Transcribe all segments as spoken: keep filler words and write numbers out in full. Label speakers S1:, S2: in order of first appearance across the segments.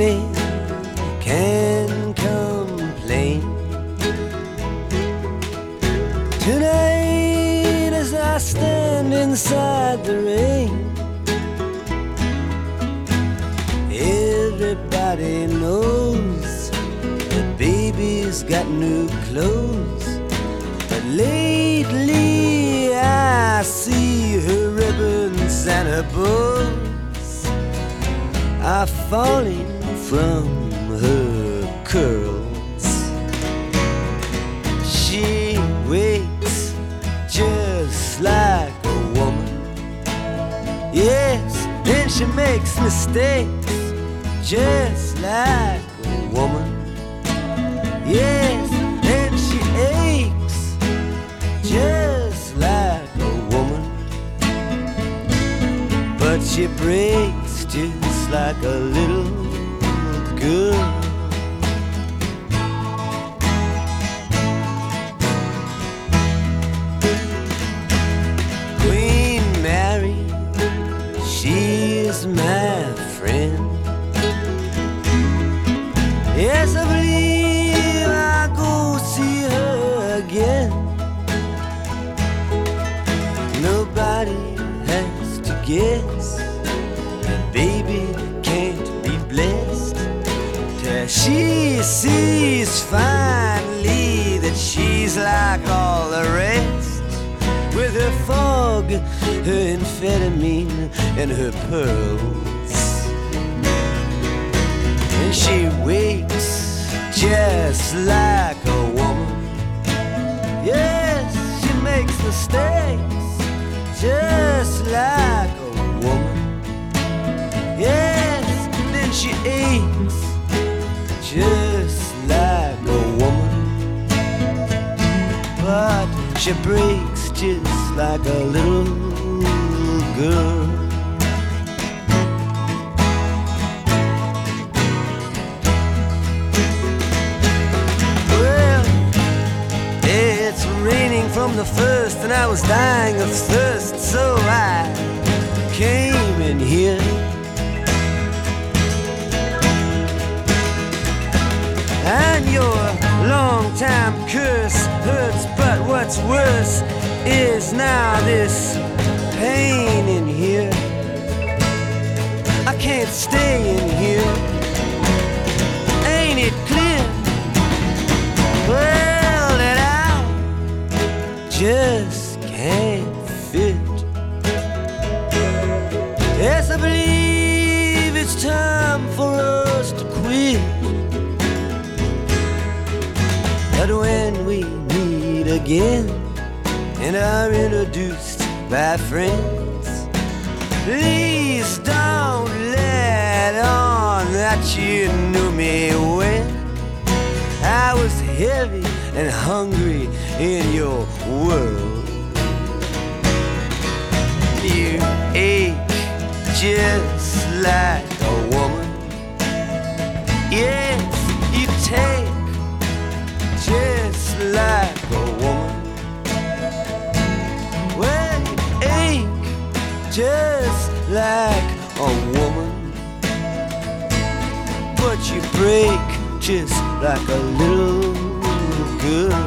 S1: many can complain. Tonight as I stand inside the rain, everybody knows that baby's got new clothes. But lately I see her ribbons and her bows are falling from her curls. She wakes just like a woman. Yes, then she makes mistakes just like a woman. Yes, and she aches just like a woman. But she breaks just like a little girl. Queen Mary, she is my friend. Yes, I believe I'll go see her again. Nobody has to guess that baby can't be blessed till she sees finally that she's like all the rest, with her fog, her amphetamine, and her pearls. And she wakes just like a woman. Yes, she makes mistakes just like a woman. Yes, then she aches just like a woman. But she breaks just like a little girl. Raining from the first, and I was dying of thirst, so I came in here. And your long-time curse hurts, but what's worse is now this pain in here. I can't stay in here. Ain't it clear? Well, just can't fit. Yes, I believe it's time for us to quit. But when we meet again and are introduced by friends, please don't let on that you knew me when I was heavy and hungry in your world. You ache just like a woman. Yes, you take just like a woman. Well, you ache just like a woman, but you break just like a little girl.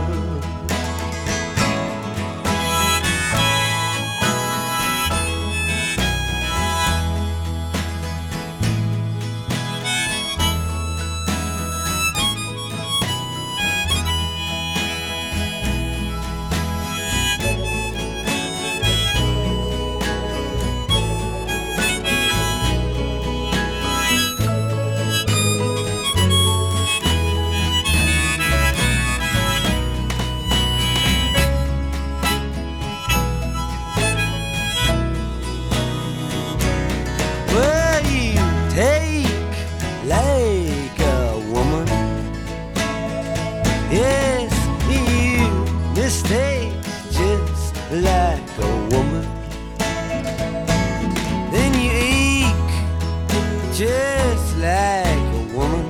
S1: Yes, you mistake just like a woman. Then you ache just like a woman,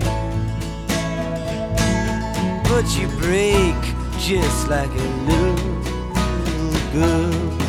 S1: but you break just like a little girl.